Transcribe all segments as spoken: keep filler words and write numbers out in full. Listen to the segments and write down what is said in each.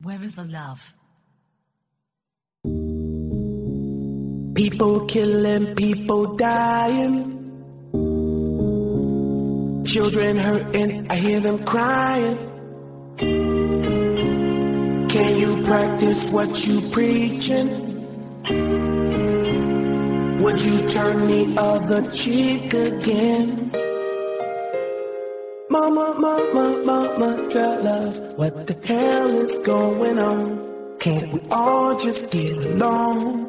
Where is the love? People killing, people dying. Children hurting, I hear them crying. Can you practice what you preaching? Would you turn the other cheek again? Mama, mama, mama, tell us what the hell is going on. Can't we all just get along?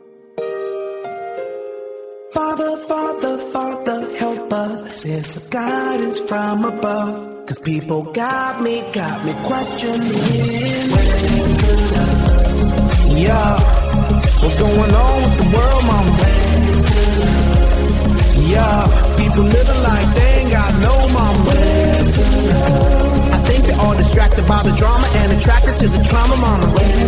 Father, Father, Father, help us. Send some guidance from above. Cause people got me, got me questioning. Yeah, what's going on with the world, mama? Yeah, people living like they ain't got no mama. I think they're all distracted by the drama and attracted to the trauma, mama.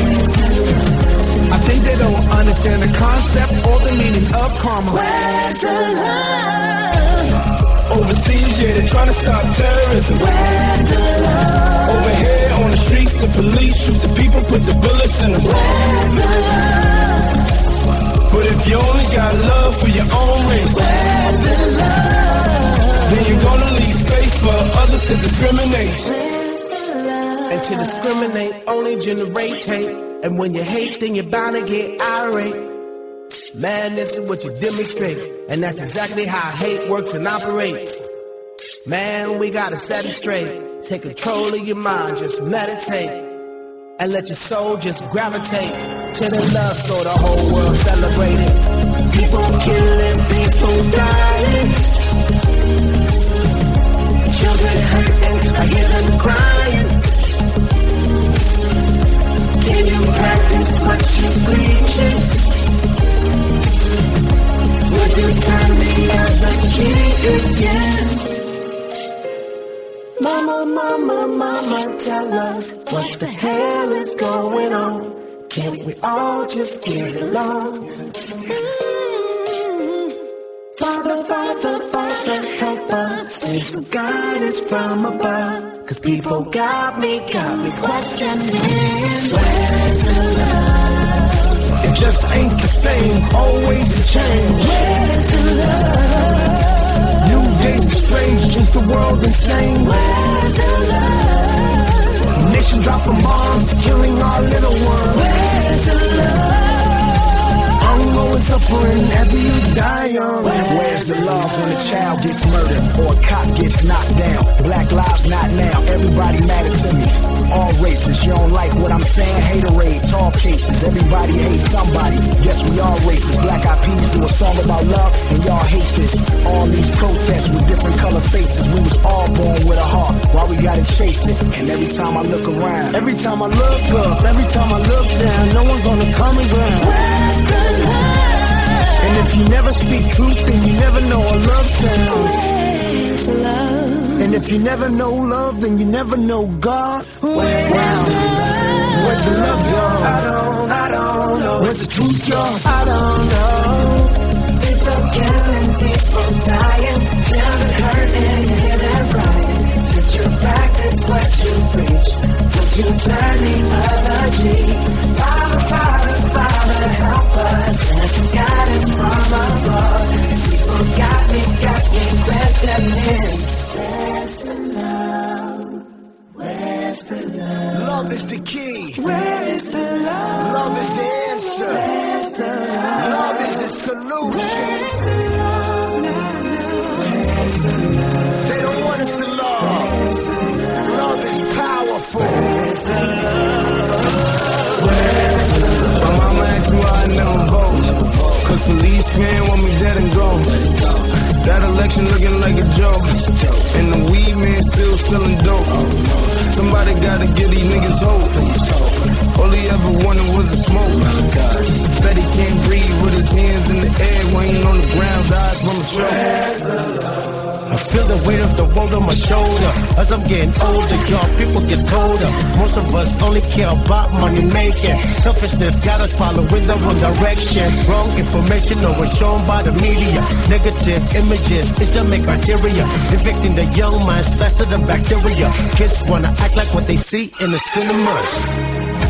I think they don't understand the concept or the meaning of karma. Where's the love? Overseas, yeah, they're trying to stop terrorism. Where's the love? Over here on the streets, the police shoot the people, put the bullets in them. Where's the love? But if you only got love for your own race, where's the love? then you're gonna leave space for others to discriminate. Where's the love? And to discriminate only generate hate. And when you hate, then you're bound to get irate. Madness is what you demonstrate. And that's exactly how hate works and operates. Man, we gotta set it straight. Take control of your mind, just meditate. And let your soul just gravitate to the love so the whole world celebrate it. People killing, people dying. Children hurting, I hear them crying. Can you practice what you preaching? Would you turn the other cheek again? Mama, mama, mama, tell us what the hell is going on. Can't we all just get along? Father, Father, Father, help us. Send some guidance from above. Cause people got me, got me questioning. Where's the love? It just ain't the same, always a change. Where's the love? New days are strange, is the world insane? Where's the love? Nation dropping bombs, killing our little ones. Where's the love? Ongoing suffering as you die young. Where's the love when a child gets murdered or a cop gets knocked down? Black lives not now, everybody matter to me. All races, you don't like what I'm saying? Haterade, tall cases, everybody hates somebody. Guess we all racist. Black Eyed Peas do a song about love and y'all hate this. All these protests with different color faces. We was all born with a heart, why we gotta chase it? And every time I look around, every time I look up, every time I look down, no one's on the common ground. Where's the love? And if you never speak truth, then you never know a love sound. Where's the love? And if you never know love, then you never know God. Where's wow. the love? Where's the love, y'all? I don't, I don't know. Where's the truth, y'all? I don't know. People killing, people dying, children hurting, you hear them crying. Did you practice what you preach? Would you turn the other cheek? Father, Father, Father, help us. Send some guidance from above. These people got me, got me questioning. Where's the love? Where's the love? Love is the key. Where is the love? Love is the answer. Where's the love? Love is the solution. Where's the love? Where's the love? They don't want us to love. Where's the love? Love is powerful. Where's the love? Where's the love? My mama asked me why I never vote. Cause policemen want me dead and gone. That election looking like a joke. And the weed man still selling dope. Somebody gotta give these niggas hope. All he ever wanted was a smoke. Said he can't breathe with his hands in the air when he on the ground, died from a choke. I feel the weight of the world on my shoulder. As I'm getting older, y'all, people get colder. Most of us only care about money making. Selfishness got us following the wrong direction. Wrong information always shown by the media. Negative images, it's just make criteria. Evicting the young minds faster than bacteria. Kids wanna act like what they see in the cinemas.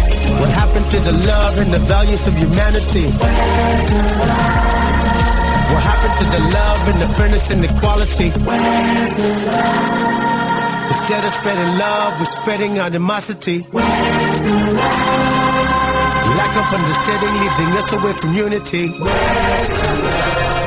What happened to the love and the values of humanity? What happened to the love and the fairness and equality? Instead of spreading love, we're spreading animosity. Lack of understanding leading us away from unity.